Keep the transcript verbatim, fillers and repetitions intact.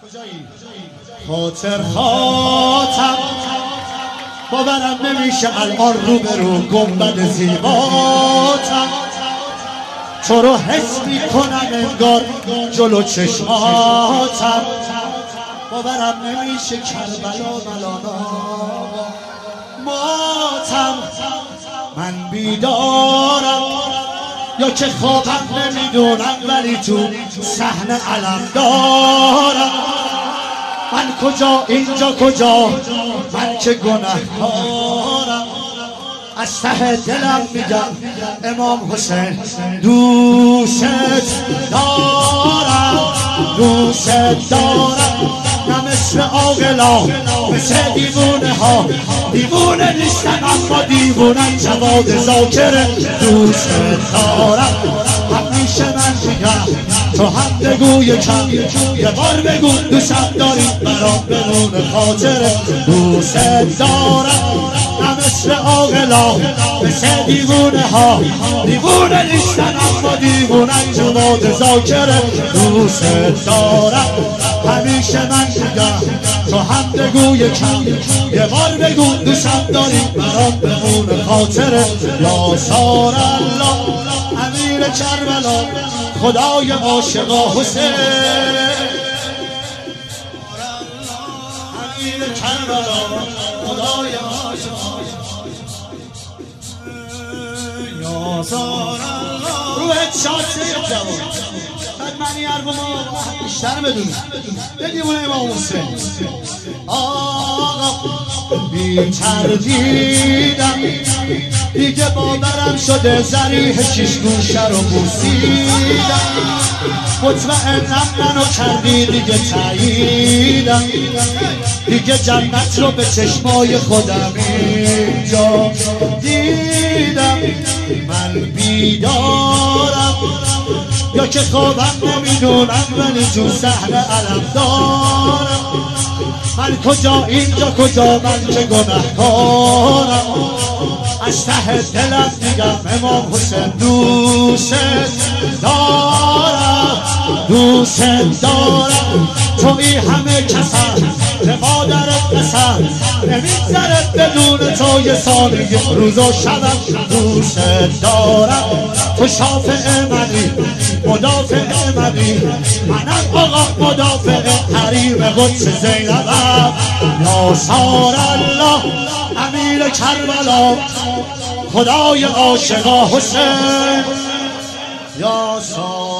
خاطر خاطر باورم نمیشه الان رو به رو گنبد زیباتم تو رو حس میکنم انگار جلو چشماتم باورم نمیشه کربلا ملانا ماتم من بیدارم یا که خوابم نمیدونم ولی تو صحنه علم دارم من کجا اینجا کجا من که گناهکارم از ته دلم میگم امام حسین دوست دارم دوست دارم نه مثل عاقلا مثل دیوونه ها دیوونه نیستن اما دیوونن جواد ذاکره دوست دارم همیشه من میگم تو هم بگو یکم یه بار بگو دوستم داری برام بمونه خاطره دوست دارم نه مثل عاقلا مثل دیوونه ها دیوونه نیستن اما دیوونن جواد ذاکره دوست دارم همیشه من میگم تو هم بگو یکم یه بار بگو دوستم داری برام بمونه خاطره یا سار الله امیر کربلا خدای عاشقا حسین امیر کربلا خدای عاشقا یا سار الله روحت شاد سید جوان بعد منی عرب ما بیشتر بدونی بدیمونه امام حسین آقا بی تردیدم دیگه باورم شده زریح شیش گوشه رو بوسیدم مطمئنم منو کردی دیگه تاییدم دیگه جنت رو به چشمای خودم اینجا دیدم من بیدارم یا که خوابم نمیدونم ولی تو صحنه علم دارم من کجا اینجا کجا من که گناهکارم از ته دلم میگم امام حسین دوست دارم دوست دارم توی همه کسم به مادرت قسم نمیگذرد بدون تو یه ثانیه روز و شبم دوست دارم تو شافع منی مدافع منی منم آقا مدافع حریم قدس زینبم یا سار الله امیر کربلا خدای عاشقا حسین یا سار